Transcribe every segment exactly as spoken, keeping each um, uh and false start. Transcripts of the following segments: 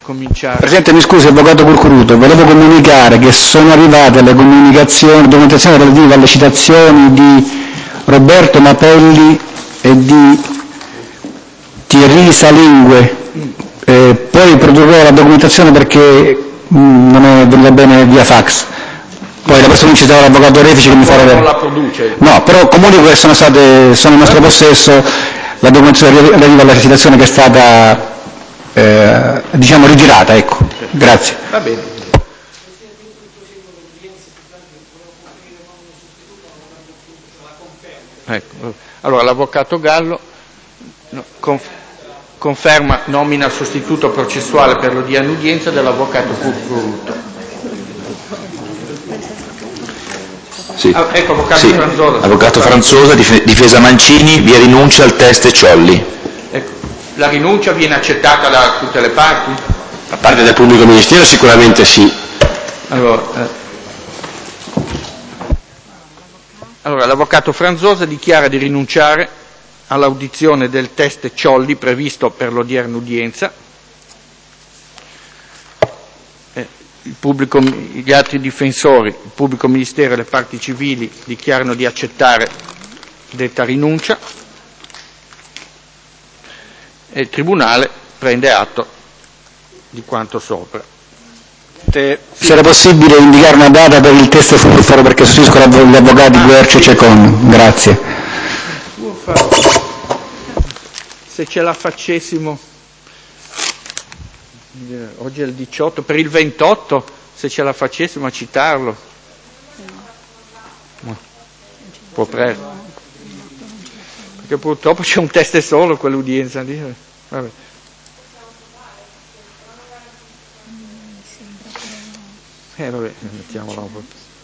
cominciare. Presidente, mi scusi, avvocato Curcuruto, volevo comunicare che sono arrivate le comunicazioni, documentazioni relative alle citazioni di Roberto Mapelli e di Thierry Salingue. Eh, poi produrrò la documentazione perché mh, non è venuta bene via fax. Poi la persona ci sarà l'avvocato Refici che mi farà vedere. Non la produce. No, però comunico che sono state, sono in nostro possesso la documentazione relativa alla citazione che è stata eh, diciamo ritirata, ecco. Grazie. Va bene. Ecco. Allora l'avvocato Gallo no, conf- conferma nomina sostituto processuale per l'odierna udienza dell'avvocato Curcuruto. Sì. Ah, ecco, avvocato Sì. Franzosa. Avvocato Franzosa, difesa Mancini, via rinuncia al test Ciolli. Ecco. La rinuncia viene accettata da tutte le parti? Da parte del pubblico ministero sicuramente sì. Allora, eh. allora l'avvocato Franzosa dichiara di rinunciare all'audizione del test Ciolli previsto per l'odierna udienza. Eh, il pubblico, gli altri difensori, il pubblico ministero e le parti civili dichiarano di accettare detta rinuncia e il Tribunale prende atto di quanto sopra. Se era possibile indicare una data per il test Furfaro perché sostituisco gli avvocati Guercio e Cecon. Grazie. Se ce la facessimo, oggi è il diciotto, per il ventotto, se ce la facessimo a citarlo. No, un po' presto. Perché purtroppo c'è un test solo quell'udienza lì. Vabbè. Eh vabbè, mettiamola un po'.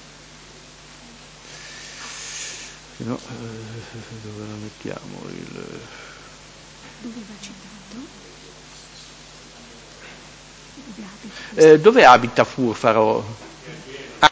Se no, eh, dove la mettiamo? Il... Dove va citato? Eh, dove abita Furfaro?